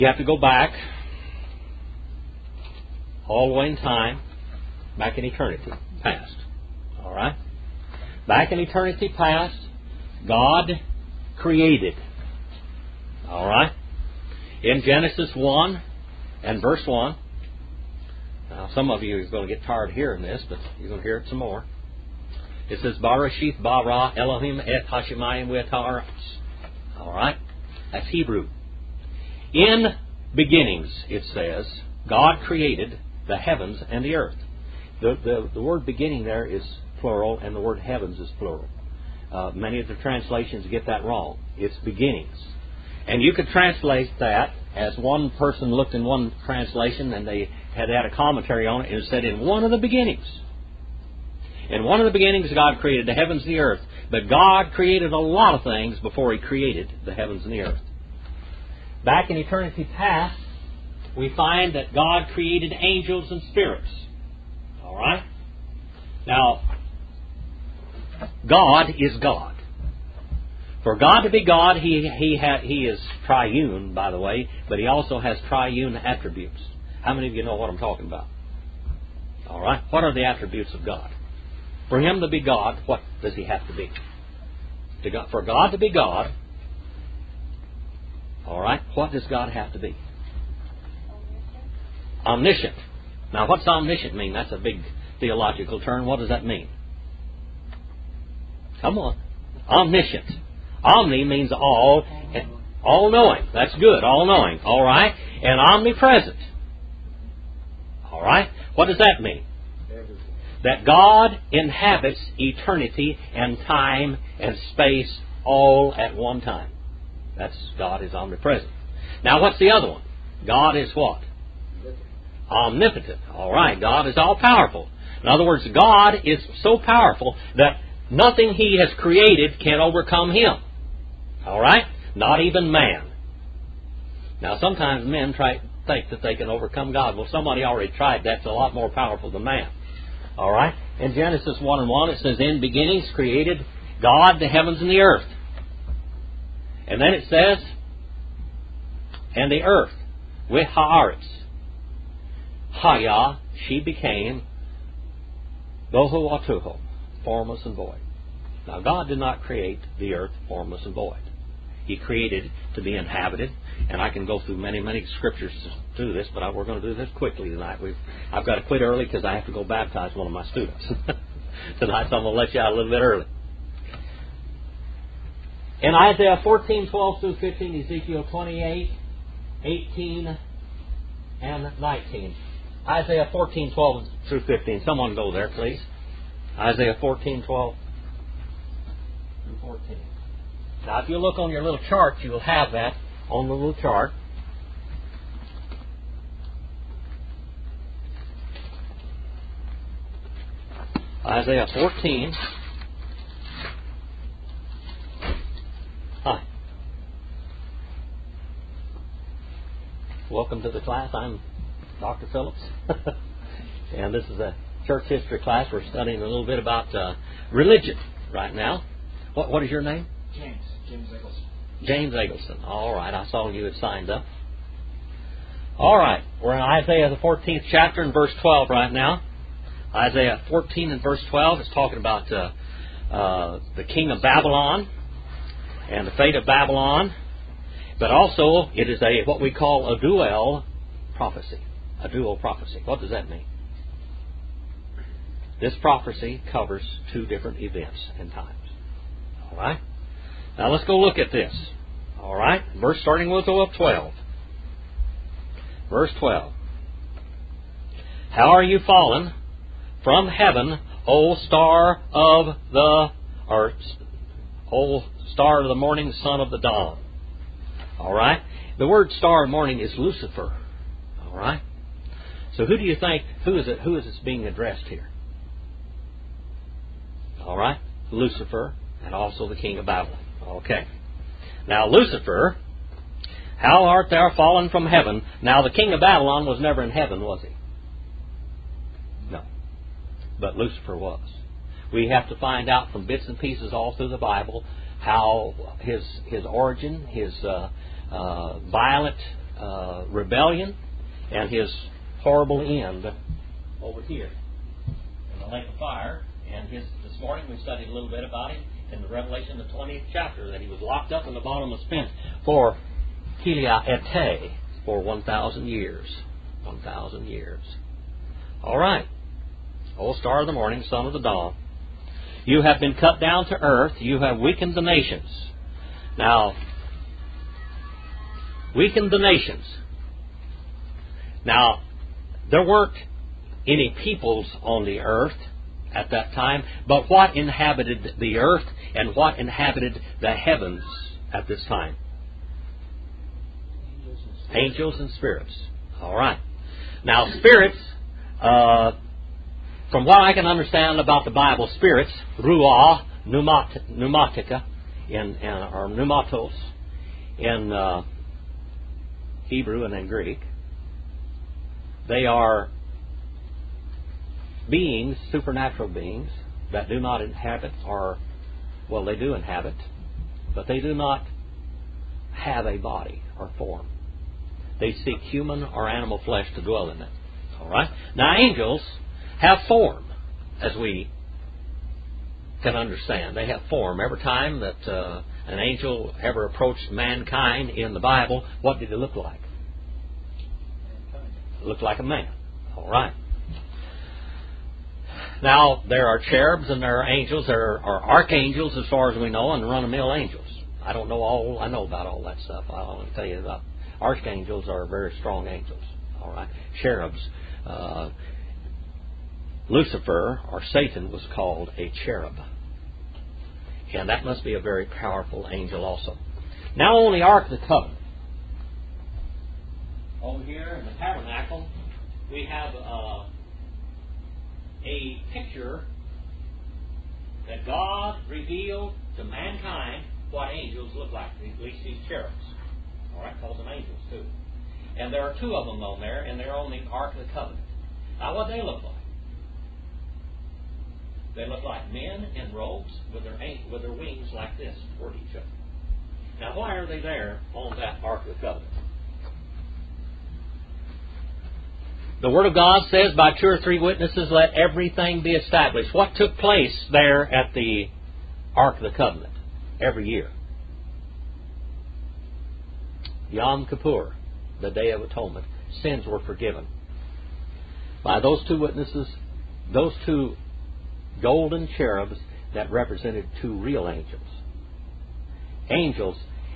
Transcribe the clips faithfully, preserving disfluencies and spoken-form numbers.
You have to go back all the way in time, back in eternity past. All right? Back in eternity past, God created. All right? In Genesis one and verse one, now some of you are going to get tired of hearing this, but you're going to hear it some more. It says, Barashith bara Elohim et hashemayim v'et. All right? That's Hebrew. In beginnings, it says, God created the heavens and the earth. The, the, the word beginning there is plural, and the word heavens is plural. Uh, many of the translations get that wrong. It's beginnings. And you could translate that as one person looked in one translation and they had had a commentary on it and it said, in one of the beginnings. In one of the beginnings, God created the heavens and the earth. But God created a lot of things before He created the heavens and the earth. Back in eternity past, we find that God created angels and spirits. All right? Now, God is God. For God to be God, He he ha, He is triune, by the way, but He also has triune attributes. How many of you know what I'm talking about? All right? What are the attributes of God? For Him to be God, what does He have to be? To God, for God to be God, all right, what does God have to be? Omniscient. Now, what's omniscient mean? That's a big theological term. What does that mean? Come on. Omniscient. Omni means all, all-knowing. That's good, all-knowing. All right? And omnipresent. All right? What does that mean? That God inhabits eternity and time and space all at one time. That's God is omnipresent. Now, what's the other one? God is what? Omnipotent. All right. God is all-powerful. In other words, God is so powerful that nothing He has created can overcome Him. All right? Not even man. Now, sometimes men try think that they can overcome God. Well, somebody already tried. That's a lot more powerful than man. All right? In Genesis one and one, it says, in beginnings created God the heavens and the earth. And then it says, and the earth, with haaretz. Haya, she became bohu atuho, formless and void. Now, God did not create the earth formless and void. He created it to be inhabited. And I can go through many, many scriptures to do this, but I, we're going to do this quickly tonight. We've, I've got to quit early because I have to go baptize one of my students tonight, so I'm going to let you out a little bit early. In Isaiah fourteen, twelve through fifteen, Ezekiel twenty-eight, eighteen, and nineteen. Isaiah fourteen, twelve through fifteen. Someone go there, please. Isaiah fourteen, twelve and fourteen. Now, if you look on your little chart, you'll have that on the little chart. Isaiah fourteen. Hi. Welcome to the class. I'm Doctor Phillips. And this is a church history class. We're studying a little bit about uh, religion right now. What What is your name? James. James Eggleston. James Eggleston. All right. I saw you had signed up. All right. We're in Isaiah the fourteenth chapter and verse twelve right now. Isaiah fourteen and verse twelve is talking about uh, uh, the king of Babylon and the fate of Babylon. But also, it is a what we call a dual prophecy. A dual prophecy. What does that mean? This prophecy covers two different events and times. All right? Now let's go look at this. All right? Verse starting with twelve. Verse twelve. How are you fallen from heaven, O star of the, or O star of the morning, son of the dawn? All right? The word star of morning is Lucifer. All right? So who do you think, who is it, who is this being addressed here? All right? Lucifer, and also the king of Babylon. Okay. Now, Lucifer, how art thou fallen from heaven? Now, the king of Babylon was never in heaven, was he? No. But Lucifer was. We have to find out from bits and pieces all through the Bible how his his origin, his uh, uh, violent uh, rebellion and his horrible end over here in the lake of fire. And his, this morning we studied a little bit about him in the Revelation, the twentieth chapter, that he was locked up in the bottomless pit for Kilia ete, for one thousand years. one thousand years. All right. O star of the morning, son of the dawn, you have been cut down to earth. You have weakened the nations. Now, weakened the nations. Now, there weren't any peoples on the earth at that time, but what inhabited the earth and what inhabited the heavens at this time? Angels and spirits. All right. Now, spirits, uh, from what I can understand about the Bible, spirits, ruah, pneumat- pneumatica, in, in, or pneumatos, in uh, Hebrew and in Greek, they are beings, supernatural beings, that do not inhabit, or, well, they do inhabit, but they do not have a body or form. They seek human or animal flesh to dwell in them. All right? Now, angels have form, as we can understand. They have form. Every time that uh, an angel ever approached mankind in the Bible, what did he look like? Looked like a man. All right. Now, there are cherubs and there are angels. There are archangels, as far as we know, and run-of-the-mill angels. I don't know all. I know about all that stuff. I'll only tell you that archangels are very strong angels. All right. Cherubs. Uh, Lucifer, or Satan, was called a cherub. And that must be a very powerful angel also. Now on the Ark of the Covenant, over here in the tabernacle, we have uh, a picture that God revealed to mankind what angels look like, at least these cherubs. All right, calls them angels too. And there are two of them on there, and they're on the Ark of the Covenant. Now what do they look like? They look like men in robes with their with their wings like this toward each other. Now why are they there on that Ark of the Covenant? The Word of God says, by two or three witnesses let everything be established. What took place there at the Ark of the Covenant every year? Yom Kippur, the Day of Atonement. Sins were forgiven. By those two witnesses, those two golden cherubs that represented two real angels. Angels,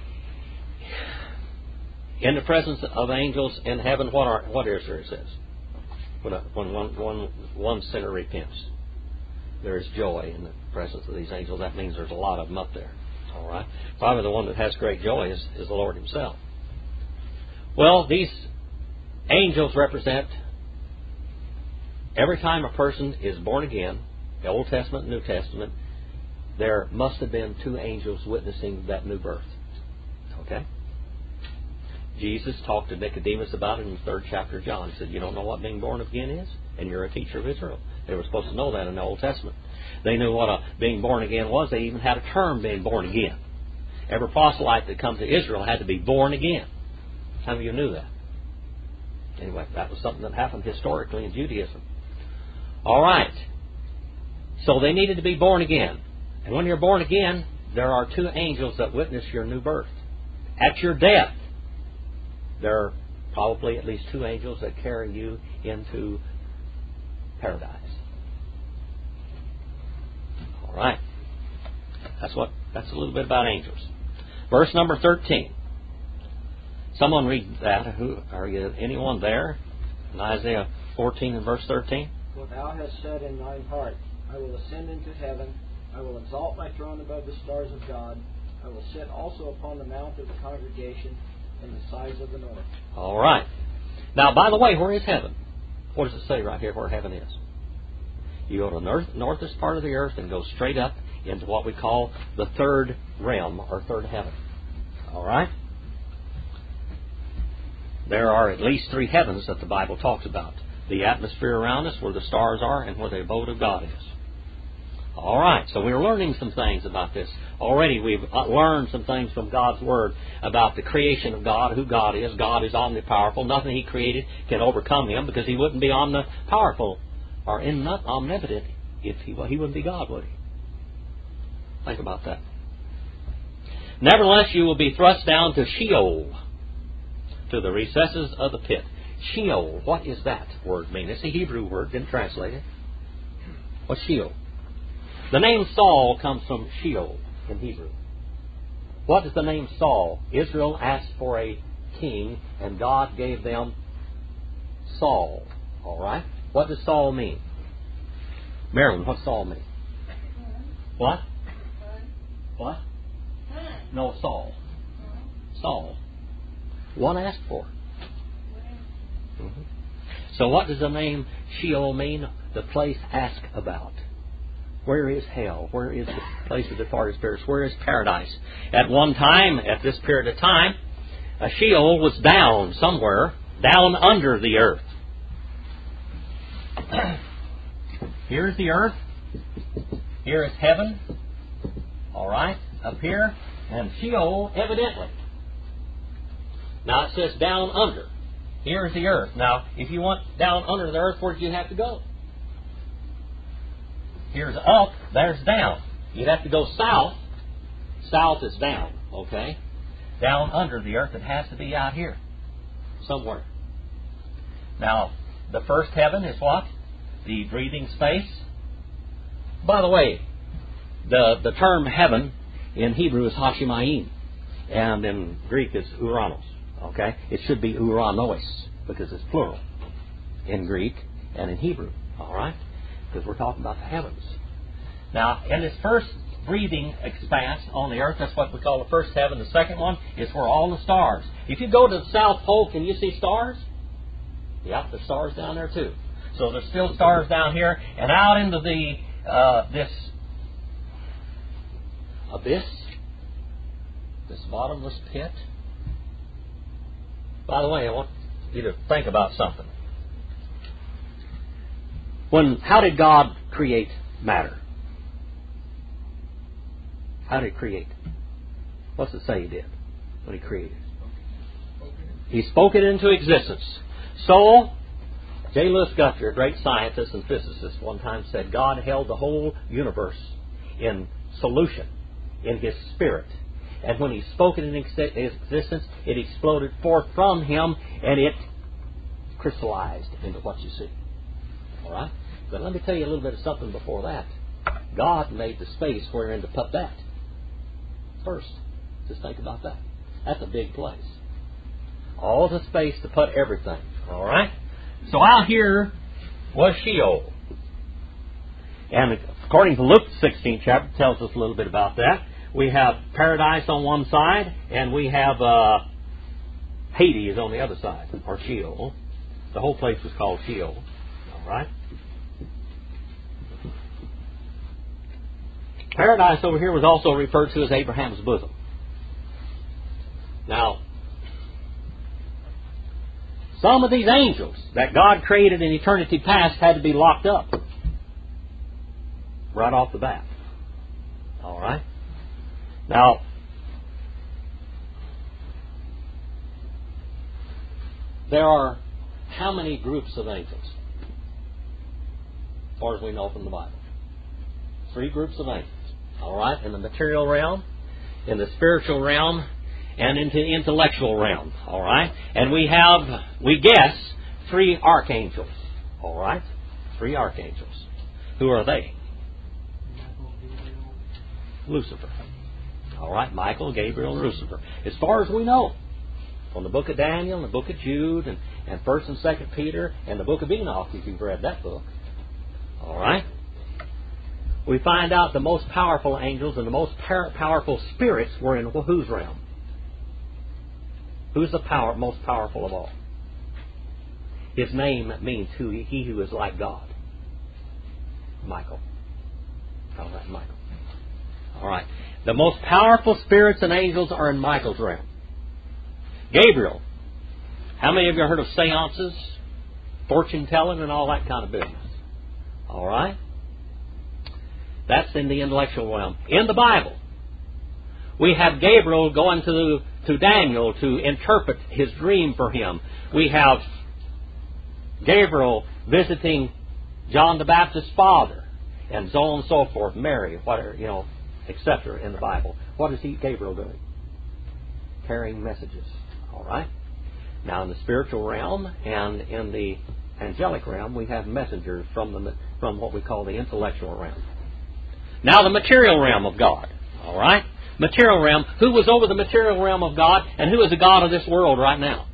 in the presence of angels in heaven, what are what is there, it says? When, a, when one, one, one sinner repents, there is joy in the presence of these angels. That means there's a lot of them up there. All right. Probably the one that has great joy is, is the Lord Himself. Well, these angels represent every time a person is born again, the Old Testament and New Testament, there must have been two angels witnessing that new birth. Okay? Jesus talked to Nicodemus about it in the third chapter of John. He said, you don't know what being born again is? And you're a teacher of Israel. They were supposed to know that in the Old Testament. They knew what a being born again was. They even had a term, being born again. Every proselyte that comes to Israel had to be born again. How many of you knew that? Anyway, that was something that happened historically in Judaism. All right. So they needed to be born again. And when you're born again, there are two angels that witness your new birth. At your death, there are probably at least two angels that carry you into paradise. All right. That's what. That's a little bit about angels. Verse number thirteen. Someone read that. Who are you? Anyone there? In Isaiah fourteen and verse thirteen. For thou hast said in thine heart, I will ascend into heaven. I will exalt my throne above the stars of God. I will sit also upon the mount of the congregation in the sides of the north. All right. Now, by the way, where is heaven? What does it say right here where heaven is? You go to the north, northest part of the earth and go straight up into what we call the third realm or third heaven. All right? There are at least three heavens that the Bible talks about. The atmosphere around us, where the stars are, and where the abode of God is. All right, so we're learning some things about this. Already we've learned some things from God's Word about the creation of God, who God is. God is omnipowerful. Nothing He created can overcome Him, because He wouldn't be omnipowerful or omnipotent if He, well, He wouldn't be God, would He? Think about that. Nevertheless, you will be thrust down to Sheol, to the recesses of the pit. Sheol, what is that word mean? It's a Hebrew word, didn't translate it. What's Sheol? The name Saul comes from Sheol in Hebrew. What does the name Saul? Israel asked for a king, and God gave them Saul. All right? What does Saul mean? Marilyn, what's Saul mean? What? What? No, Saul. Saul. One asked for. Mm-hmm. So what does the name Sheol mean? The place asked about. Where is hell? Where is the place of departed spirits? Where is paradise? At one time, at this period of time, a Sheol was down somewhere, down under the earth. Here's the earth. Here is heaven. All right, up here. And Sheol, evidently. Now it says down under. Here's the earth. Now, if you want down under the earth, where do you have to go? Here's up, there's down. You'd have to go south. South is down, okay? Down under the earth, it has to be out here, somewhere. Now, the first heaven is what? The breathing space. By the way, the, the term heaven in Hebrew is Hashemayim, and in Greek it's Uranos, okay? It should be Uranos, because it's plural in Greek and in Hebrew, all right? Because we're talking about the heavens. Now, in this first breathing expanse on the earth, that's what we call the first heaven. The second one is where all the stars. If you go to the South Pole, can you see stars? Yeah, there's stars down there too. So there's still stars down here, and out into the uh, this abyss, this bottomless pit. By the way, I want you to think about something. When, how did God create matter? How did He create? What's it say He did when He created? He spoke it into existence. So, J. Lewis Guthrie, a great scientist and physicist, one time said God held the whole universe in solution in His Spirit. And when He spoke it into existence, it exploded forth from Him, and it crystallized into what you see. All right? But let me tell you a little bit of something before that. God made the space wherein to put that. First, just think about that. That's a big place. All the space to put everything. All right? So out here was Sheol. And according to Luke, the sixteenth chapter, tells us a little bit about that. We have paradise on one side, and we have uh, Hades on the other side, or Sheol. The whole place was called Sheol. All right? Paradise over here was also referred to as Abraham's bosom. Now, some of these angels that God created in eternity past had to be locked up right off the bat. All right? Now, there are how many groups of angels? As far as we know from the Bible. Three groups of angels. All right? In the material realm, in the spiritual realm, and into the intellectual realm. All right? And we have, we guess, three archangels. All right? Three archangels. Who are they? Lucifer. All right? Michael, Gabriel, and Lucifer. As far as we know, from the book of Daniel, and the book of Jude, and, and First and Second Peter, and the book of Enoch, if you've read that book. All right? We find out the most powerful angels and the most powerful spirits were in whose realm? Who's the power, most powerful of all? His name means who he, he who is like God. Michael. All right, Michael. All right. The most powerful spirits and angels are in Michael's realm. Gabriel. How many of you have heard of seances, fortune telling, and all that kind of business? All right. That's in the intellectual realm. In the Bible, we have Gabriel going to, to Daniel to interpret his dream for him. We have Gabriel visiting John the Baptist's father, and so on and so forth, Mary, whatever, you know, et cetera in the Bible. What is he, Gabriel, doing? Carrying messages. All right? Now, in the spiritual realm and in the angelic realm, we have messengers from the from what we call the intellectual realm. Now, the material realm of God. All right? Material realm. Who was over the material realm of God, and who is the God of this world right now?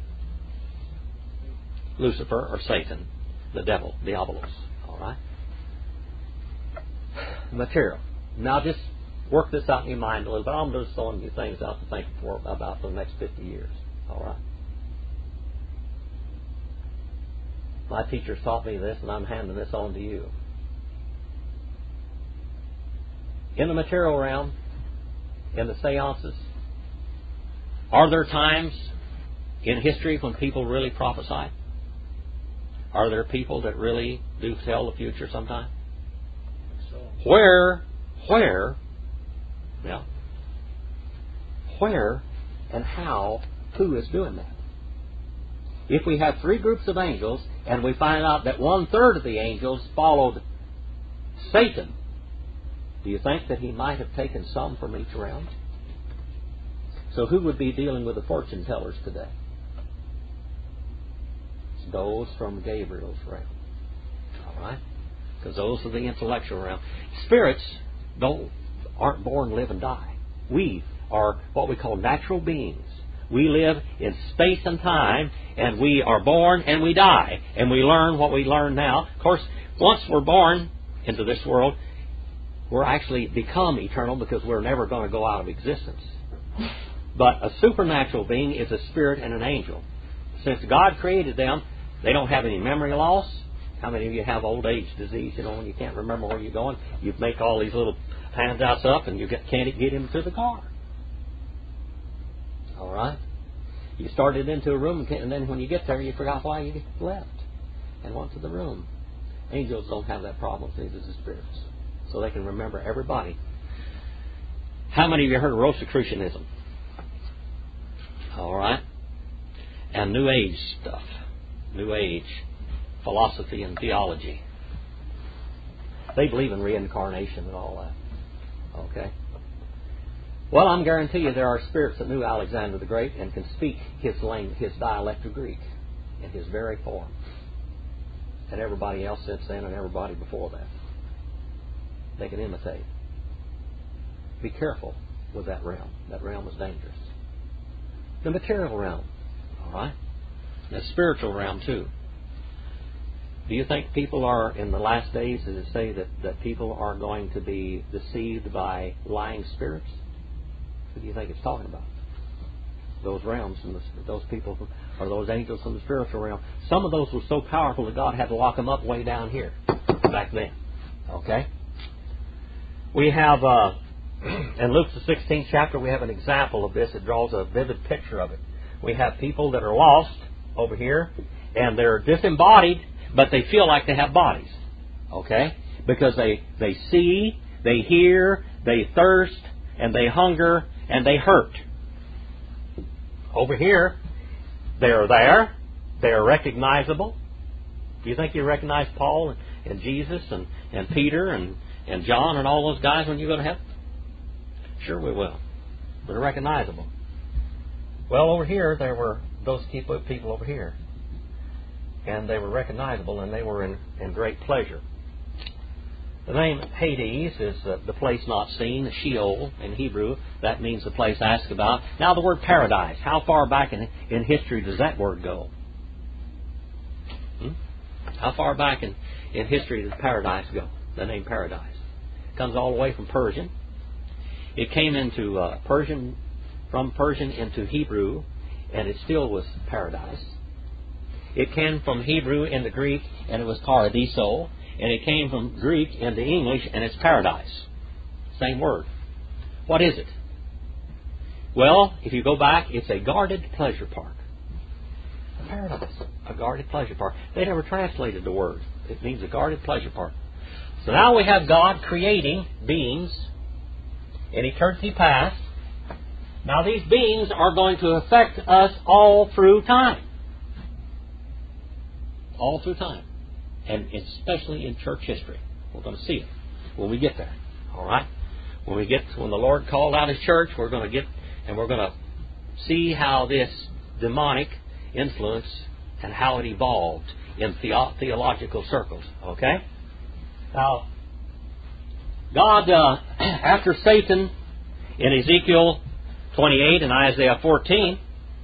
Lucifer, or Satan, the devil, Diabolos. All right? Material. Now, just work this out in your mind a little bit. I'm just throwing you things out to think for, about for the next fifty years. All right? My teachers taught me this, and I'm handing this on to you. In the material realm, in the seances, are there times in history when people really prophesy? Are there people that really do tell the future sometime? So. Where, where, yeah, where and how, who is doing that? If we have three groups of angels and we find out that one-third of the angels followed Satan, do you think that he might have taken some from each realm? So who would be dealing with the fortune tellers today? It's those from Gabriel's realm. All right? Because those are the intellectual realm. Spirits don't aren't born, live, and die. We are what we call natural beings. We live in space and time, and we are born and we die. And we learn what we learn now. Of course, once we're born into this world, we're actually become eternal because we're never going to go out of existence. But a supernatural being is a spirit and an angel. Since God created them, they don't have any memory loss. How many of you have old age disease? You know, when you can't remember where you're going, you make all these little handouts up and you get, can't get into the car. All right? You started into a room, and then when you get there, you forgot why you left and went to the room. Angels don't have that problem, neither do the spirits. So they can remember everybody. How many of you heard of Rosicrucianism? All right? And New Age stuff. New Age philosophy and theology. They believe in reincarnation and all that. Okay? Well, I'm guarantee you there are spirits that knew Alexander the Great and can speak his language, his dialect of Greek in his very form. And everybody else since then and everybody before that. They can imitate. Be careful with that realm. That realm is dangerous. The material realm. All right? The spiritual realm too. Do you think people are, in the last days, does it say that, that people are going to be deceived by lying spirits? What do you think it's talking about? Those realms, and the, those people, or those angels from the spiritual realm. Some of those were so powerful that God had to lock them up way down here, back then. Okay? We have, uh, in Luke the sixteenth chapter, we have an example of this. It draws a vivid picture of it. We have people that are lost over here, and they're disembodied, but they feel like they have bodies. Okay? Because they, they see, they hear, they thirst, and they hunger, and they hurt. Over here, they're there. They're recognizable. Do you think you recognize Paul and, and Jesus and, and Peter and, and John and all those guys when you go to heaven? Sure we will. They're recognizable. Well, over here, there were those people over here. And they were recognizable, and they were in, in great pleasure. The name Hades is uh, the place not seen, Sheol in Hebrew. That means the place asked about. Now the word paradise. How far back in, in history does that word go? Hmm? How far back in, in history does paradise go? The name paradise. It comes all the way from Persian. It came into uh, Persian, from Persian into Hebrew, and it still was paradise. It came from Hebrew into Greek, and it was paradiso. And it came from Greek into English, and it's paradise. Same word. What is it? Well, if you go back, it's a guarded pleasure park. A paradise. A guarded pleasure park. They never translated the word. It means a guarded pleasure park. So now we have God creating beings in eternity past. Now these beings are going to affect us all through time. All through time. And especially in church history. We're going to see it when we get there. All right? When we get when the Lord called out His church, we're going to get and we're going to see how this demonic influence and how it evolved in the- theological circles. Okay? Now, God, uh, after Satan in Ezekiel twenty-eight and Isaiah fourteen,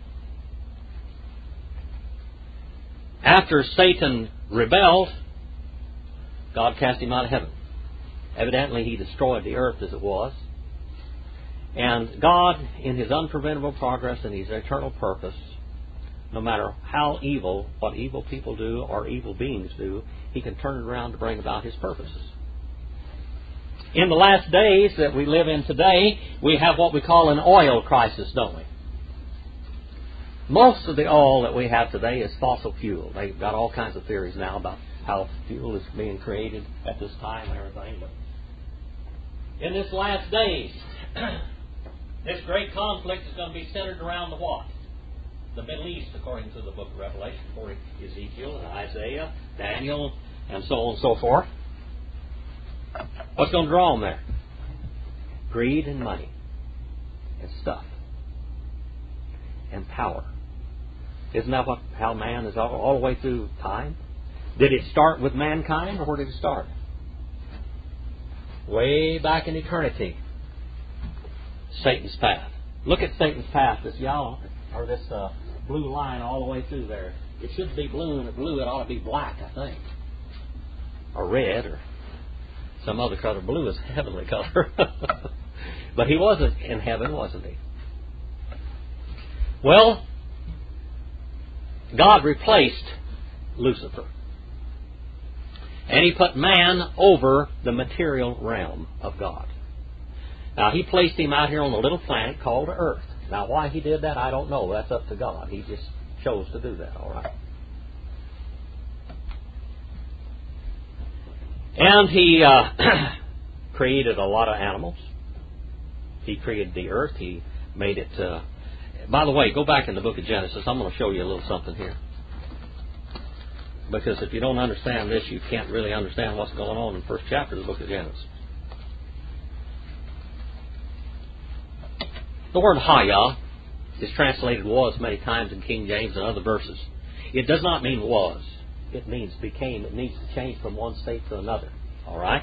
after Satan rebelled, God cast him out of heaven. Evidently, He destroyed the earth as it was. And God, in His unpreventable progress and His eternal purpose, no matter how evil, what evil people do or evil beings do, He can turn it around to bring about His purposes. In the last days that we live in today, we have what we call an oil crisis, don't we? Most of the oil that we have today is fossil fuel. They've got all kinds of theories now about how fuel is being created at this time and everything. But in this last days, this great conflict is going to be centered around the what? The Middle East, according to the book of Revelation, according to Ezekiel and Isaiah, Daniel, and so on and so forth. What's going to draw them there? Greed and money and stuff and power. Isn't that what, how man is all, all the way through time? Did it start with mankind, or where did it start? Way back in eternity. Satan's path. Look at Satan's path, this yellow, or this uh, blue line all the way through there. It should be blue, and blue it ought to be black, I think. Or red, or some other color. Blue is a heavenly color. But he wasn't in heaven, wasn't he? Well, God replaced Lucifer. And He put man over the material realm of God. Now, He placed him out here on a little planet called Earth. Now, why He did that, I don't know. That's up to God. He just chose to do that, all right? And He uh, created a lot of animals. He created the earth. He made it... Uh, by the way, go back in the book of Genesis. I'm going to show you a little something here. Because if you don't understand this, you can't really understand what's going on in the first chapter of the book of Genesis. The word Haya is translated was many times in King James and other verses. It does not mean was. It means became. It means to change from one state to another. All right?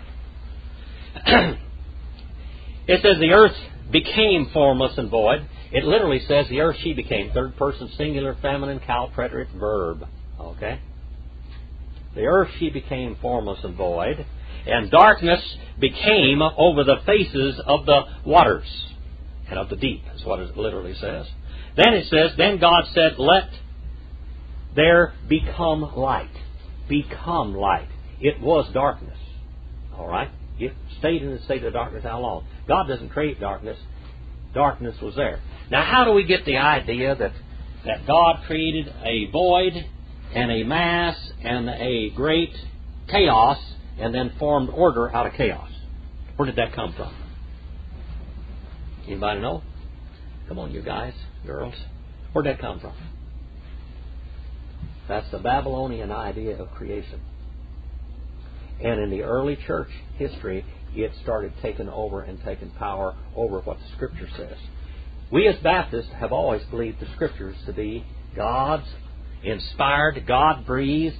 It says the earth became formless and void. It literally says the earth she became. Third person singular, feminine, cal, preterite, verb. Okay? The earth she became formless and void. And darkness became over the faces of the waters and of the deep, is what it literally says. Then it says, then God said, let there become light. Become light. It was darkness. All right? It stayed in the state of darkness how long? God doesn't create darkness. Darkness was there. Now, how do we get the idea that, that God created a void and a mass and a great chaos and then formed order out of chaos? Where did that come from? Anybody know? Come on, you guys, girls. Where'd that come from? That's the Babylonian idea of creation. And in the early church history, it started taking over and taking power over what the Scripture says. We as Baptists have always believed the Scriptures to be God's inspired, God-breathed,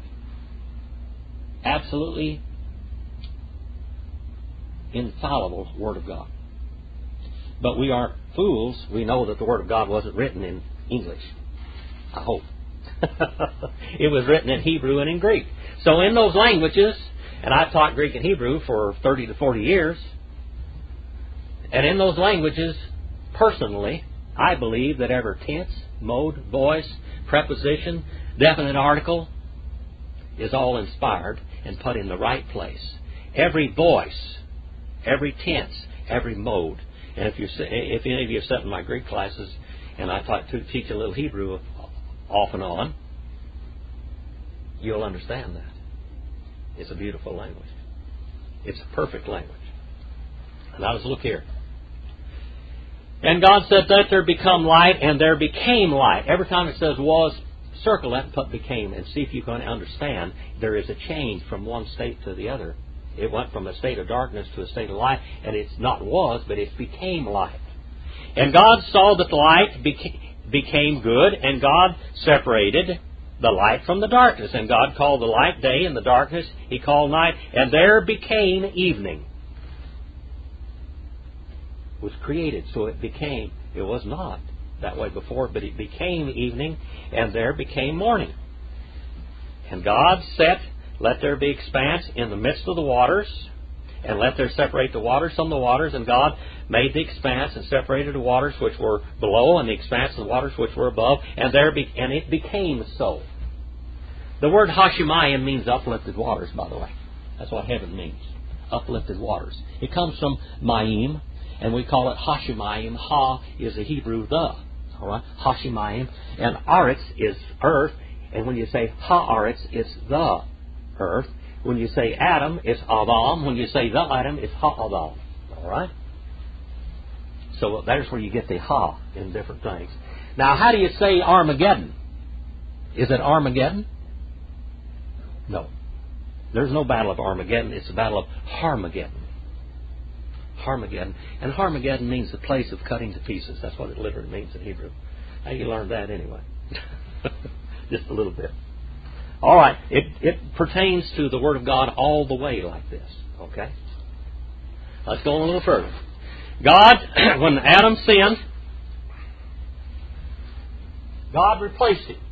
absolutely infallible Word of God. But we aren't fools. We know that the Word of God wasn't written in English. I hope. It was written in Hebrew and in Greek. So in those languages, and I've taught Greek and Hebrew for thirty to forty years, and in those languages, personally, I believe that every tense, mode, voice, preposition, definite article is all inspired and put in the right place. Every voice, every tense, every mode. And if you if any of you have sat in my Greek classes, and I taught to teach a little Hebrew off and on, you'll understand that. It's a beautiful language. It's a perfect language. Now let's look here. And God said, let there become light, and there became light. Every time it says was, circle that and put became, and see if you can understand there is a change from one state to the other. It went from a state of darkness to a state of light, and it's not was, but it became light. And God saw that the light beca- became good, and God separated the light from the darkness. And God called the light day, and the darkness He called night, and there became evening. It was created, so it became. It was not that way before, but it became evening, and there became morning. And God said, let there be expanse in the midst of the waters, and let there separate the waters from the waters. And God made the expanse and separated the waters which were below and the expanse of the waters which were above, and there be, and it became so. The word Hashemayim means uplifted waters, by the way. That's what heaven means, uplifted waters. It comes from Mayim, and we call it Hashemayim. Ha is the Hebrew the. All right, Hashemayim. And Aretz is earth, and when you say Haaretz, it's the earth. When you say Adam, it's Adam. When you say the Adam, it's Ha-Adam. All right? So there's where you get the Ha in different things. Now, how do you say Armageddon? Is it Armageddon? No. There's no battle of Armageddon. It's a battle of Harmageddon. Harmageddon. And Harmageddon means the place of cutting to pieces. That's what it literally means in Hebrew. Now, you learned that anyway. Just a little bit. All right. It, it pertains to the Word of God all the way like this. Okay? Let's go on a little further. God, when Adam sinned, God replaced him.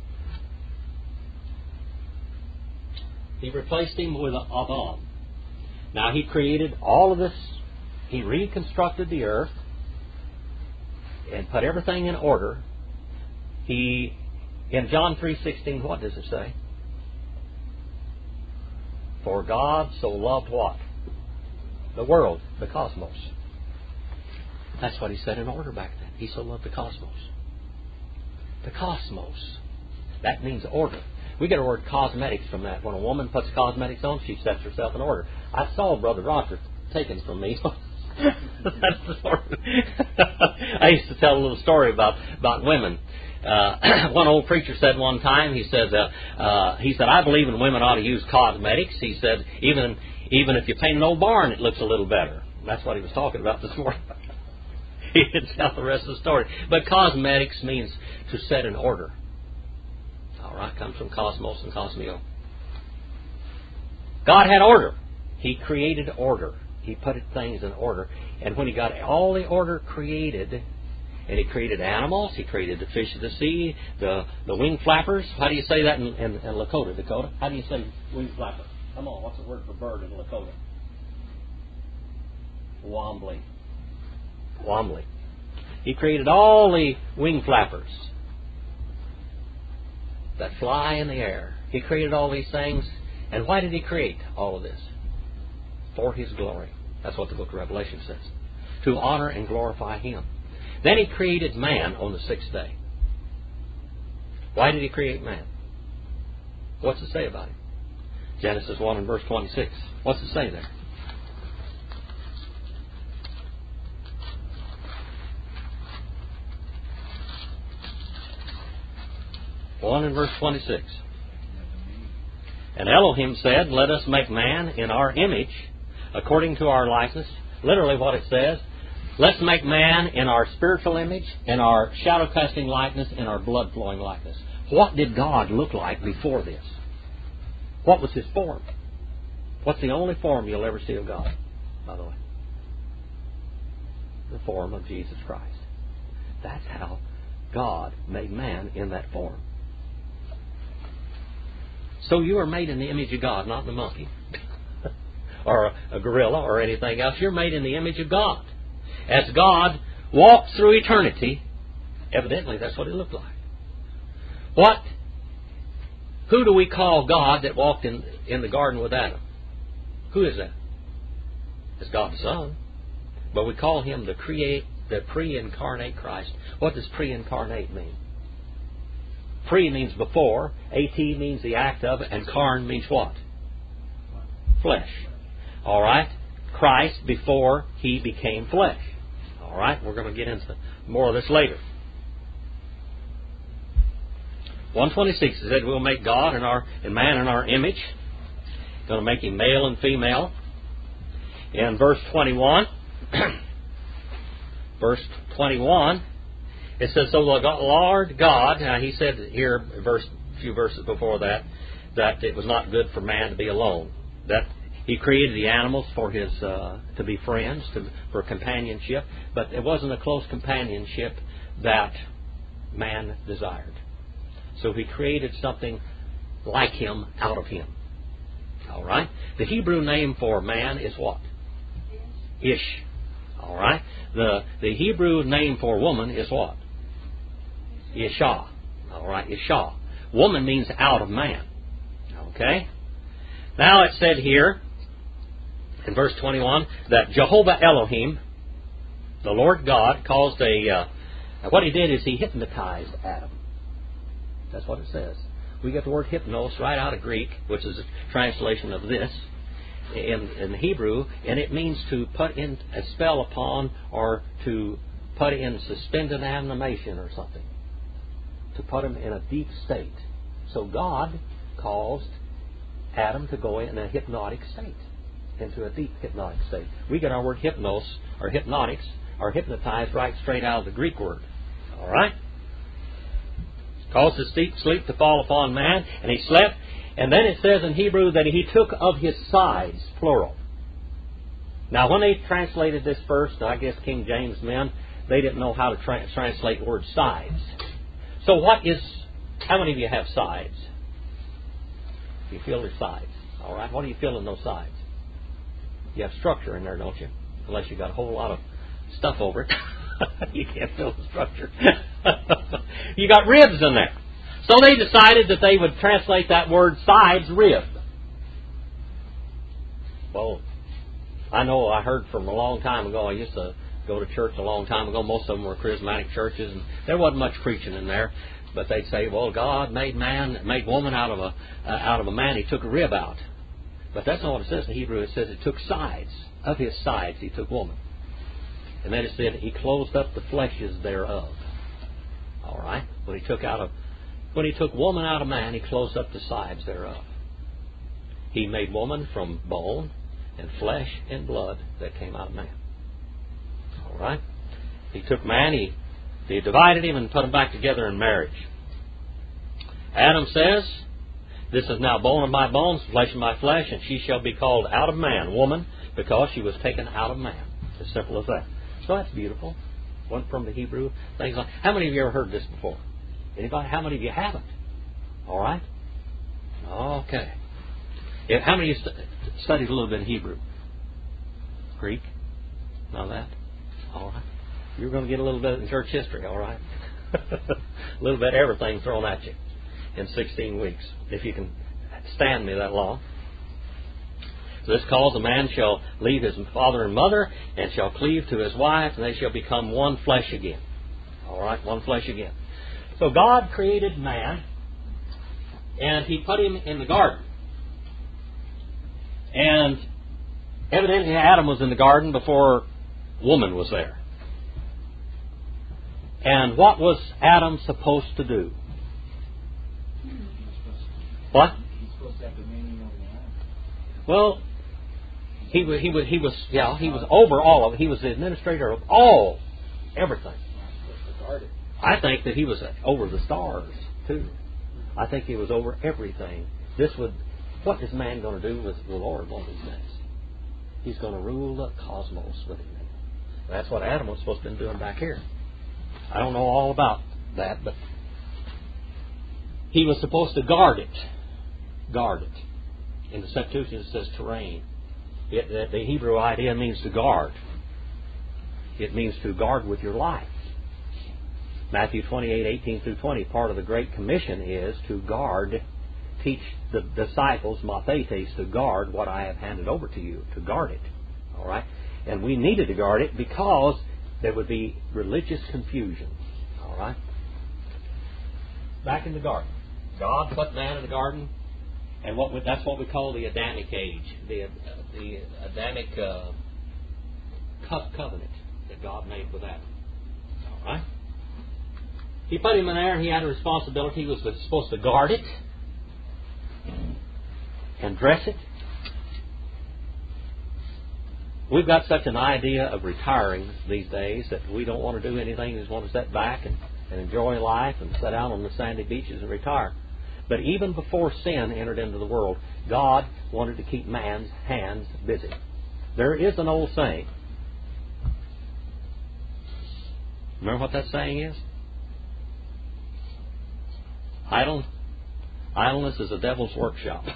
He replaced him with Adam. Now, He created all of this. He reconstructed the earth and put everything in order. He, in John three sixteen, what does it say? For God so loved what? The world, the cosmos. That's what He set in order back then. He so loved the cosmos. The cosmos. That means order. We get the word cosmetics from that. When a woman puts cosmetics on, she sets herself in order. I saw Brother Roger taken from me. That's the story. I used to tell a little story about, about women. Uh, one old preacher said one time, he said, uh, uh, he said, I believe in women ought to use cosmetics. He said, even even if you paint an old barn, it looks a little better. That's what he was talking about this morning. He didn't tell the rest of the story. But cosmetics means to set in order. All right, comes from cosmos and cosmio. God had order. He created order. He put things in order. And when He got all the order created, and He created animals, He created the fish of the sea, the, the wing flappers. How do you say that in, in, in Lakota, Dakota? How do you say wing flapper? Come on, what's the word for bird in Lakota? Wombly. Wombly. He created all the wing flappers that fly in the air. He created all these things. And why did He create all of this? For His glory. That's what the book of Revelation says. To honor and glorify Him. Then He created man on the sixth day. Why did He create man? What's it say about him? Genesis one and verse twenty-six. What's it say there? one and verse twenty-six. And Elohim said, let us make man in our image, according to our likeness. Literally what it says, let's make man in our spiritual image, in our shadow casting likeness, in our blood flowing likeness. What did God look like before this? What was His form? What's the only form you'll ever see of God, by the way? The form of Jesus Christ. That's how God made man in that form. So you are made in the image of God, not the monkey or a, a gorilla or anything else. You're made in the image of God. As God walked through eternity, evidently that's what He looked like. What? Who do we call God that walked in, in the garden with Adam? Who is that? It's God the Son. But we call Him the create, the pre-incarnate Christ. What does pre-incarnate mean? Pre means before, at means the act of it, and carn means what? Flesh. All right? Christ before He became flesh. All right, we're going to get into more of this later. one twenty-six said we'll make God in our in man in our image. Going to make Him male and female. In verse twenty-one, verse twenty-one, it says, "So the Lord God," now He said here, verse a few verses before that, that it was not good for man to be alone. That He created the animals for his uh, to be friends, to, for companionship, but it wasn't a close companionship that man desired. So He created something like him out of him. All right? The Hebrew name for man is what? Ish. All right? The the Hebrew name for woman is what? Isha. All right? Isha. Woman means out of man. Okay? Now it said here in verse twenty-one that Jehovah Elohim, the Lord God, caused a... Uh, what He did is He hypnotized Adam. That's what it says. We get the word hypnos right out of Greek, which is a translation of this in, in Hebrew, and it means to put in a spell upon or to put in suspended animation or something. To put him in a deep state. So God caused Adam to go in a hypnotic state, into a deep hypnotic state. We get our word hypnos, or hypnotics, or hypnotized right straight out of the Greek word. All right? Caused his deep sleep to fall upon man, and he slept. And then it says in Hebrew that He took of his sides, plural. Now, when they translated this first, I guess King James men, they didn't know how to tra- translate the word sides. So what is, how many of you have sides? You feel your sides. All right, what do you feel in those sides? You have structure in there, don't you? Unless you got a whole lot of stuff over it. You can't feel the structure. You got ribs in there. So they decided that they would translate that word sides, rib. Well, I know I heard from a long time ago, I used to go to church a long time ago, most of them were charismatic churches, and there wasn't much preaching in there. But they'd say, well, God made man, made woman out of a uh, out of a man, He took a rib out. But that's not what it says in Hebrew. It says He took sides. Of His sides He took woman. And then it said He closed up the fleshes thereof. All right? When He took out of when He took woman out of man, He closed up the sides thereof. He made woman from bone and flesh and blood that came out of man. All right? He took man, He, he divided him and put him back together in marriage. Adam says, "This is now bone of my bones, flesh of my flesh, and she shall be called out of man, woman, because she was taken out of man." As simple as that. So that's beautiful. Went from the Hebrew, things like. How many of you ever heard this before? Anybody? How many of you haven't? All right? Okay. If, how many of you st- studied a little bit of Hebrew? Greek? None of that? All right. You're going to get a little bit in church history, all right? A little bit of everything thrown at you in sixteen weeks, if you can stand me that long. So this cause, a man shall leave his father and mother, and shall cleave to his wife, and they shall become one flesh again. All right, one flesh again. So God created man, and He put him in the garden. And evidently Adam was in the garden before woman was there. And what was Adam supposed to do? What? Well, he was, he was, he was, yeah, he was over all of it. He was the administrator of all, everything. I think that he was over the stars, too. I think he was over everything. This would, what is man going to do with the Lord one of these days? He's going to rule the cosmos with him. That's what Adam was supposed to be doing back here. I don't know all about that, but he was supposed to guard it. Guard it. In the Septuagint it says terrain. It, the Hebrew idea means to guard. It means to guard with your life. Matthew twenty-eight, eighteen through twenty, part of the Great Commission is to guard, teach the disciples, mathetes, to guard what I have handed over to you, to guard it. All right? And we needed to guard it because there would be religious confusion. All right? Back in the garden. God put man in the garden, and what we, that's what we call the Adamic age. The, uh, the Adamic uh, co- covenant that God made with Adam. All right? He put him in there, and he had a responsibility. He was supposed to guard it and dress it. We've got such an idea of retiring these days that we don't want to do anything. We just want to sit back and, and enjoy life and sit out on the sandy beaches and retire. But even before sin entered into the world, God wanted to keep man's hands busy. There is an old saying. Remember what that saying is? Idle, idleness is a devil's workshop.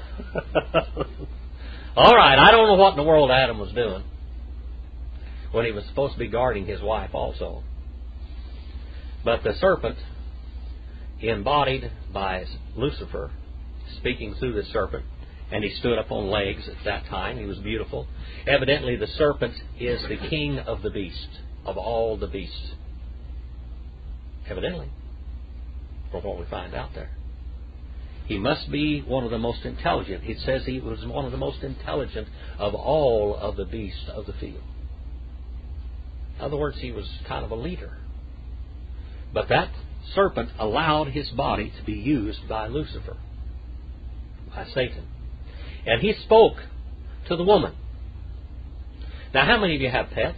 All right, I don't know what in the world Adam was doing when he was supposed to be guarding his wife also. But the serpent, embodied by Lucifer, speaking through the serpent, and he stood up on legs at that time. He was beautiful. Evidently, the serpent is the king of the beast, of all the beasts. Evidently, from what we find out there. He must be one of the most intelligent. It says he was one of the most intelligent of all of the beasts of the field. In other words, he was kind of a leader. But that serpent allowed his body to be used by Lucifer, by Satan. And he spoke to the woman. Now, how many of you have pets?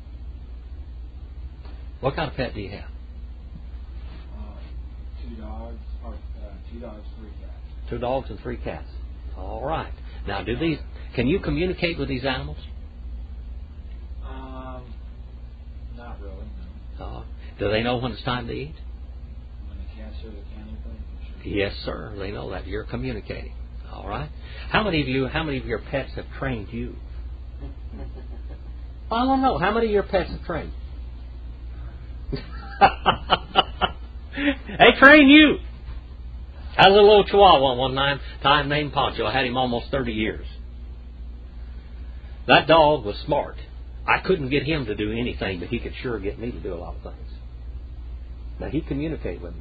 What kind of pet do you have? Uh, two dogs, or uh, two dogs, three cats. Two dogs and three cats. All right. Now, do these? Can you communicate with these animals? Um, not really. No. Uh, do they know when it's time to eat? When the cats are the candy thing, sure. Yes, sir. They know that you're communicating. All right. How many of you? How many of your pets have trained you? I don't know. How many of your pets have trained? They train you. I had a little old Chihuahua one time, time named Poncho. I had him almost thirty years. That dog was smart. I couldn't get him to do anything, but he could sure get me to do a lot of things. Now, he communicated with me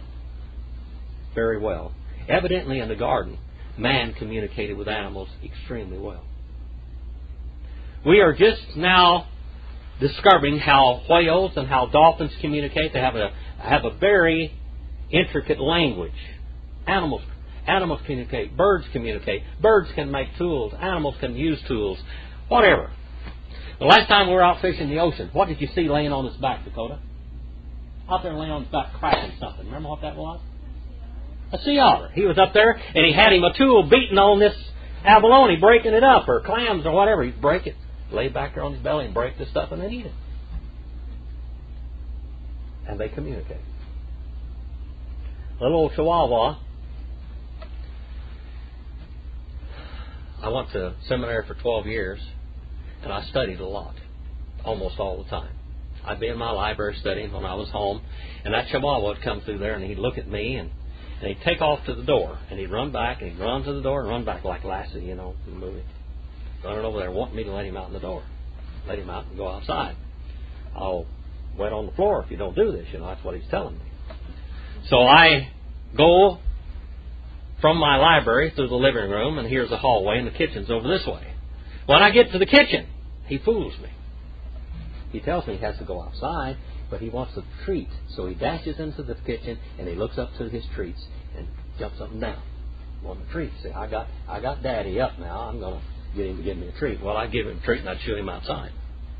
very well. Evidently, in the garden, man communicated with animals extremely well. We are just now discovering how whales and how dolphins communicate. They have a have a very intricate language. Animals animals communicate. Birds communicate. Birds can make tools. Animals can use tools. Whatever. The last time we were out fishing the ocean, what did you see laying on his back, Dakota? Out there laying on his back cracking something. Remember what that was? A sea otter. He was up there and he had him a tool beating on this abalone, breaking it up, or clams or whatever. He'd break it, lay back there on his belly and break the stuff and then eat it. And they communicate. Little old Chihuahua. I went to seminary for twelve years, and I studied a lot, almost all the time. I'd be in my library studying when I was home, and that Chihuahua would come through there, and he'd look at me, and, and he'd take off to the door, and he'd run back, and he'd run to the door and run back like Lassie, you know, in the movie. Running over there, wanting me to let him out in the door. Let him out and go outside. I'll wet on the floor if you don't do this, you know, that's what he's telling me. So I go from my library through the living room, and here's the hallway, and the kitchen's over this way. When I get to the kitchen, he fools me. He tells me he has to go outside, but he wants a treat. So he dashes into the kitchen, and he looks up to his treats and jumps up and down on the treat. See, I got I got Daddy up now. I'm going to get him to give me a treat. Well, I'd give him a treat, and I'd shoo him outside.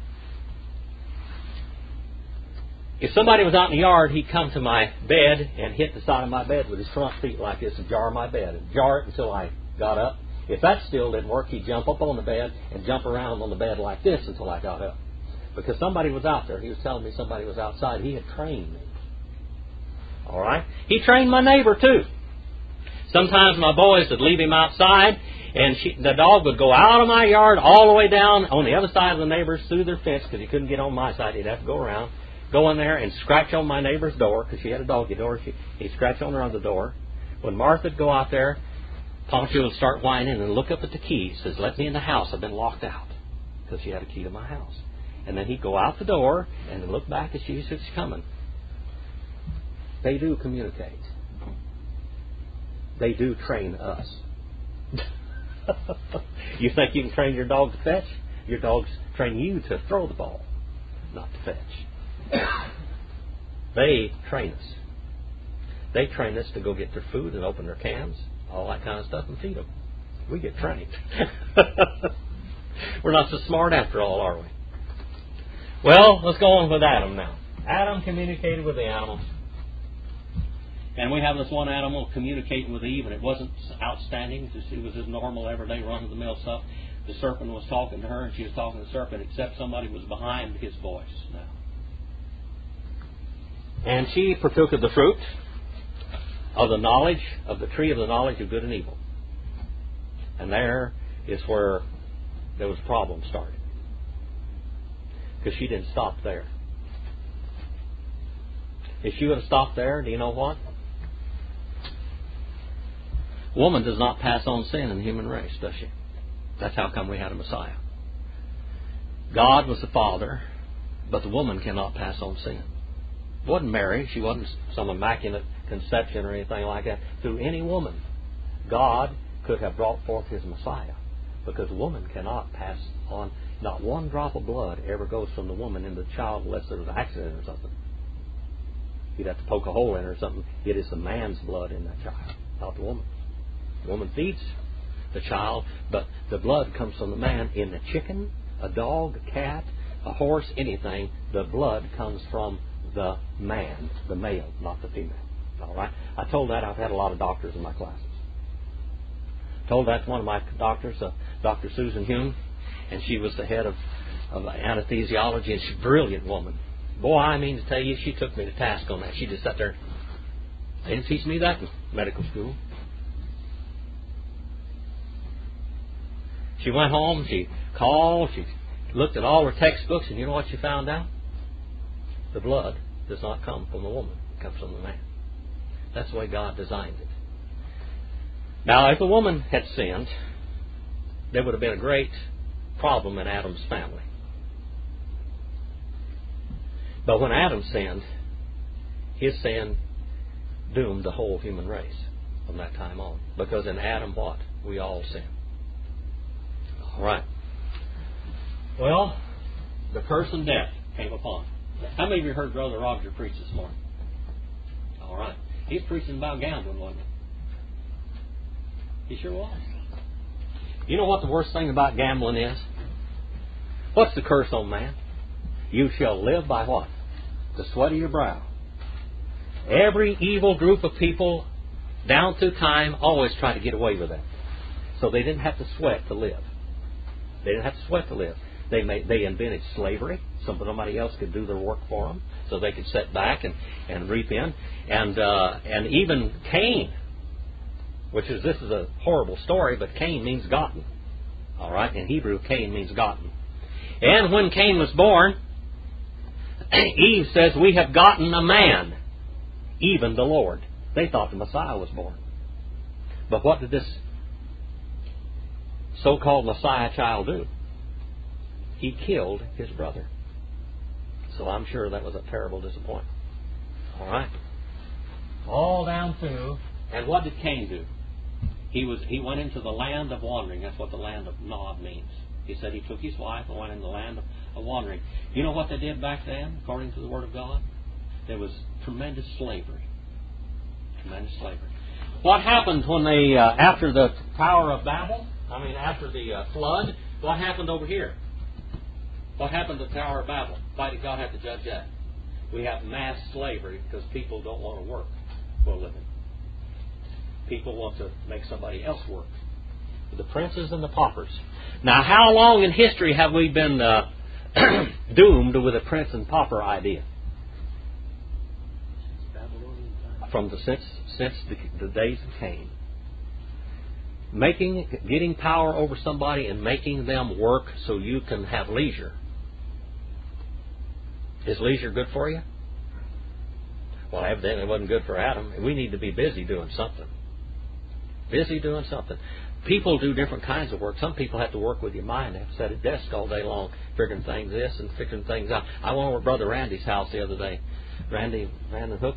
If somebody was out in the yard, he'd come to my bed and hit the side of my bed with his front feet like this and jar my bed. And jar it until I got up. If that still didn't work, he'd jump up on the bed and jump around on the bed like this until I got up. Because somebody was out there. He was telling me somebody was outside. He had trained me. All right? He trained my neighbor, too. Sometimes my boys would leave him outside, and she, the dog would go out of my yard all the way down on the other side of the neighbors through their fence because he couldn't get on my side. He'd have to go around. Go in there and scratch on my neighbor's door, because she had a doggy door. She, he'd scratch on her on the door. When Martha'd go out there, Poncho would start whining and look up at the key. He says, let me in the house. I've been locked out. Because she had a key to my house. And then he'd go out the door and look back as she was coming. They do communicate. They do train us. You think you can train your dog to fetch? Your dogs train you to throw the ball, not to fetch. They train us. They train us to go get their food and open their cans, all that kind of stuff, and feed them. We get trained. We're not so smart after all, are we? Well, let's go on with Adam now. Adam communicated with the animals. And we have this one animal communicating with Eve, and it wasn't outstanding. It was just normal, everyday, run-of-the-mill stuff. The serpent was talking to her, and she was talking to the serpent, except somebody was behind his voice now. And she partook of the fruit of the knowledge, of the tree of the knowledge of good and evil. And there is where there was a problem started. Because she didn't stop there. If she would have stopped there, do you know what? Woman does not pass on sin in the human race, does she? That's how come we had a Messiah. God was the Father, but the woman cannot pass on sin. It wasn't Mary. She wasn't some immaculate conception or anything like that. Through any woman, God could have brought forth His Messiah, because a woman cannot pass on. Not one drop of blood ever goes from the woman into the child unless there was an accident or something. You'd have to poke a hole in her or something. It is the man's blood in that child, not the woman. The woman feeds the child, but the blood comes from the man. In a chicken, a dog, a cat, a horse, anything, the blood comes from the man, the male, not the female. All right? I told that. I've had a lot of doctors in my classes. Told that to one of my doctors, uh, Doctor Susan Hume, and she was the head of, of anesthesiology, and she's a brilliant woman. Boy, I mean to tell you, she took me to task on that. She just sat there. They didn't teach me that in medical school. She went home, she called, she looked at all her textbooks, and you know what she found out? The blood does not come from the woman. It comes from the man. That's the way God designed it. Now, if the woman had sinned, there would have been a great problem in Adam's family. But when Adam sinned, his sin doomed the whole human race from that time on. Because in Adam, what? We all sin. All right. Well, the curse and death came upon him. How many of you heard Brother Roger preach this morning? All right. He's preaching about gambling, wasn't he? He sure was. You know what the worst thing about gambling is? What's the curse on man? You shall live by what? The sweat of your brow. Every evil group of people down through time always try to get away with that. So they didn't have to sweat to live. They didn't have to sweat to live. They made, they invented slavery. Somebody else could do their work for them, so they could sit back and, and reap in. And uh, and even Cain, which is this is a horrible story, but Cain means gotten. All right, in Hebrew, Cain means gotten. And when Cain was born, Eve says, "We have gotten a man, even the Lord." They thought the Messiah was born. But what did this so-called Messiah child do? He killed his brother. So I'm sure that was a terrible disappointment. All right. All down through. And what did Cain do? He was he went into the land of wandering. That's what the land of Nod means. He said he took his wife and went into the land of, of wandering. You know what they did back then, according to the Word of God? There was tremendous slavery. Tremendous slavery. What happened when they, uh, after the Tower of Babel, I mean after the uh, flood, what happened over here? What happened to the Tower of Babel? Why did God have to judge that? We have mass slavery because people don't want to work for a living. People want to make somebody else work. The princes and the paupers. Now, how long in history have we been uh, doomed with a prince and pauper idea? From the since since the, the days of Cain. Making, getting power over somebody and making them work so you can have leisure. Is leisure good for you? Well, evidently it wasn't good for Adam. We need to be busy doing something. Busy doing something. People do different kinds of work. Some people have to work with your mind. They have to sit at a desk all day long, figuring things this and figuring things out. I went over to Brother Randy's house the other day. Randy Van den Hook.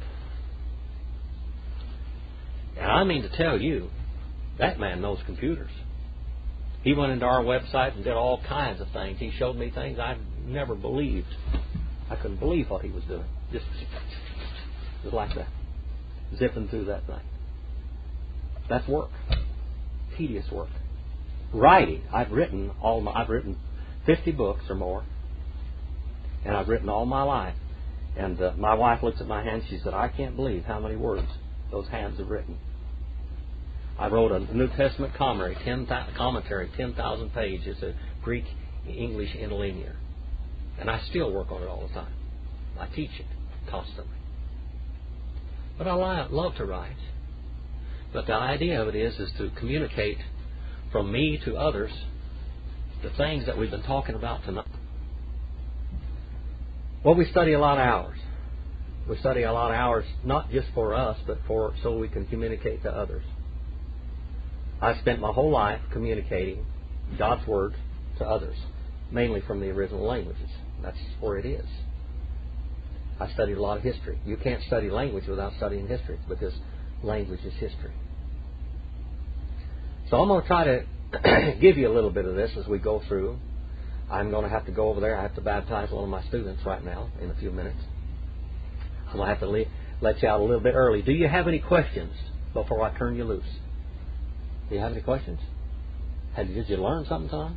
And I mean to tell you, that man knows computers. He went into our website and did all kinds of things. He showed me things I never believed. I couldn't believe what he was doing. Just, just like that. Zipping through that thing. That's work. Tedious work. Writing. I've written all my, I've written fifty books or more. And I've written all my life. And uh, my wife looks at my hands. She said, I can't believe how many words those hands have written. I wrote a New Testament commentary, ten commentary, ten thousand pages, a Greek English interlinear, and I still work on it all the time. I teach it constantly. But I love to write. But the idea of it is, is to communicate from me to others the things that we've been talking about tonight. Well, we study a lot of hours. We study a lot of hours, not just for us, but for so we can communicate to others. I spent my whole life communicating God's Word to others, mainly from the original languages. That's where it is. I studied a lot of history. You can't study language without studying history, because language is history. So I'm going to try to give you a little bit of this as we go through. I'm going to have to go over there. I have to baptize one of my students right now in a few minutes. I'm going to have to le- let you out a little bit early. Do you have any questions before I turn you loose? Do you have any questions? Had, did you learn something, Tom?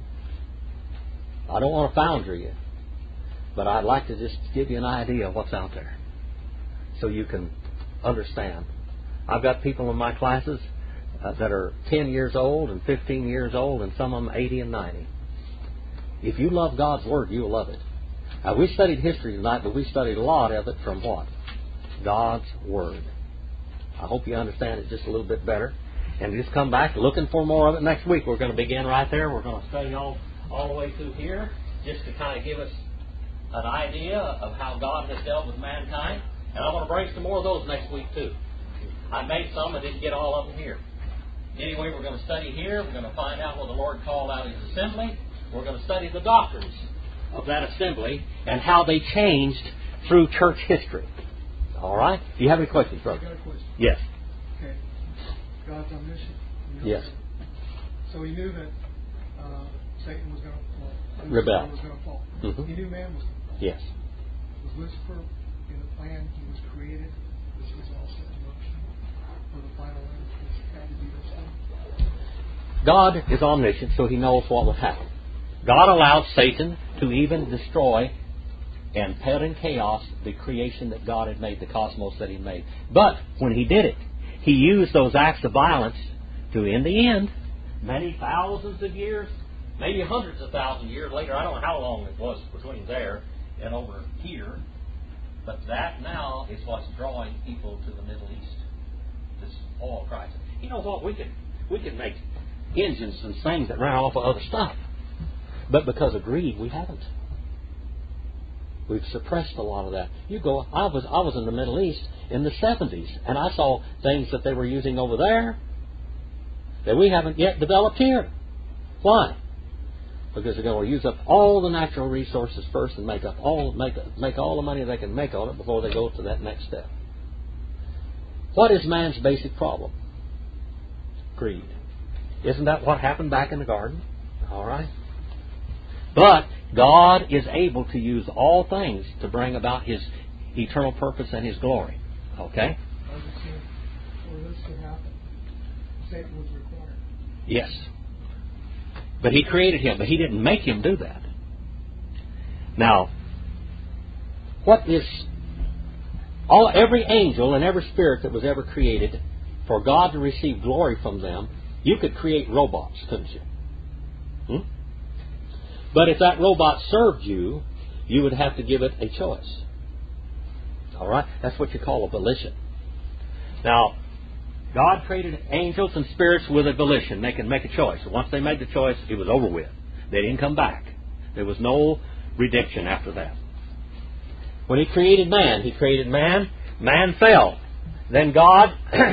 I don't want to foundry you, but I'd like to just give you an idea of what's out there so you can understand. I've got people in my classes uh, that are ten years old and fifteen years old, and some of them eighty and ninety. If you love God's Word, you'll love it. Now, we studied history tonight, but we studied a lot of it from what? God's Word. I hope you understand it just a little bit better. And just come back looking for more of it next week. We're going to begin right there. We're going to study all, all the way through here just to kind of give us an idea of how God has dealt with mankind. And I want to bring some more of those next week too. I made some. I didn't get all of them here. Anyway, we're going to study here. We're going to find out what the Lord called out His assembly. We're going to study the doctrines of that assembly and how they changed through church history. All right? Do you have any questions, brother? I got a question. Yes. Okay. God's omniscient. You know, Yes. So He knew that uh, Satan was going to fall. Rebel. Was going to fall. Mm-hmm. He knew man was going to fall. Yes. Was Lucifer in the plan He was created, which was all set in motion for the final end, which had to be this thing? God is omniscient, so He knows what will happen. God allowed Satan to even destroy and put in chaos the creation that God had made, the cosmos that He made. But when He did it, He used those acts of violence to, in the end, many thousands of years, maybe hundreds of thousands of years later, I don't know how long it was between there and over here, but that now is what's drawing people to the Middle East, this oil crisis. You know what? We can, we can make engines and things that run off of other stuff. But because of greed, we haven't. We've suppressed a lot of that. You go. I was I was in the Middle East in the seventies, and I saw things that they were using over there that we haven't yet developed here. Why? Because they're going to use up all the natural resources first and make up all make make all the money they can make on it before they go to that next step. What is man's basic problem? Greed. Isn't that what happened back in the garden? All right. But God is able to use all things to bring about His eternal purpose and His glory. Okay? I was just saying, for this to happen, Satan was required. Yes. But He created him, but He didn't make him do that. Now, what is all every angel and every spirit that was ever created, for God to receive glory from them, you could create robots, couldn't you? Hmm? But if that robot served you, you would have to give it a choice. All right? That's what you call a volition. Now, God created angels and spirits with a volition. They can make a choice. Once they made the choice, it was over with. They didn't come back. There was no redemption after that. When He created man, He created man. Man fell. Then God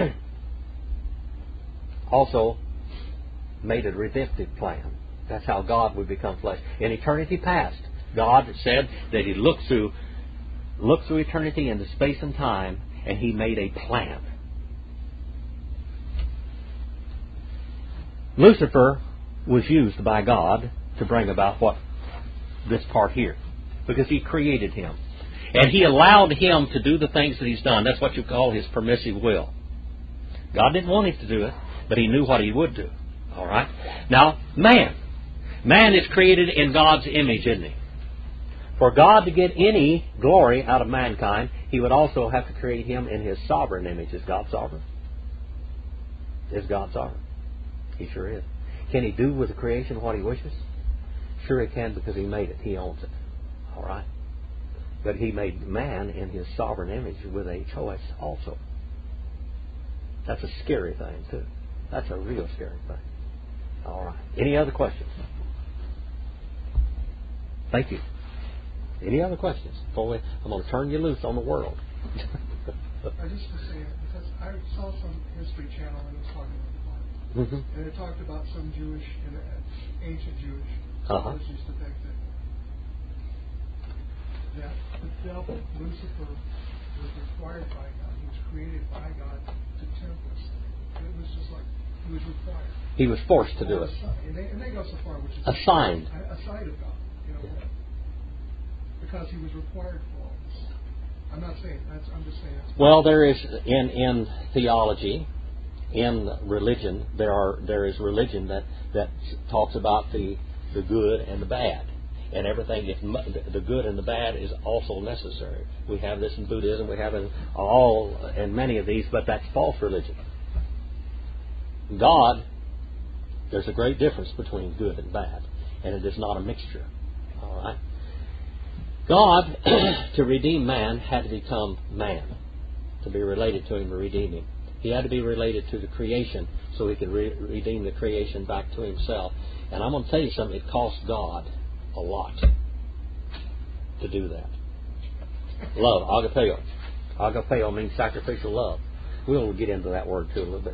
also made a redemptive plan. That's how God would become flesh. In eternity past, God said that He looked through, looked through eternity into space and time, and He made a plan. Lucifer was used by God to bring about what this part here, because He created him. And He allowed him to do the things that he's done. That's what you call His permissive will. God didn't want him to do it, but He knew what He would do. All right? Now, man. Man is created in God's image, isn't he? For God to get any glory out of mankind, He would also have to create him in His sovereign image. Is God sovereign? Is God sovereign? He sure is. Can He do with the creation what He wishes? Sure He can, because He made it. He owns it. All right? But He made man in His sovereign image with a choice also. That's a scary thing, too. That's a real scary thing. All right. Any other questions? Thank you. Any other questions? Before we, I'm going to turn you loose on the world. I just to say it, because I saw some History Channel and it was talking about the Bible. Mm-hmm. And it talked about some Jewish, and ancient Jewish uh-huh. scholars used to think that that the devil, Lucifer, was required by God. He was created by God to tempt us. It was just like he was required. He was forced to do it. And they, and they go so far, which is assigned. A, a side of God, you know, yeah. Because he was required for all this. I'm not saying that's. I'm just saying. That's well, there is in in theology, in religion, there are there is religion that that talks about the the good and the bad. And everything, if the good and the bad is also necessary. We have this in Buddhism, we have it in all, in many of these, but that's false religion. God, there's a great difference between good and bad, and it is not a mixture. All right. God, to redeem man, had to become man, to be related to Him to redeem him. He had to be related to the creation so He could re- redeem the creation back to Himself. And I'm going to tell you something, it cost God a lot to do that. Love, agapeo. Agapeo means sacrificial love. We'll get into that word too a little bit.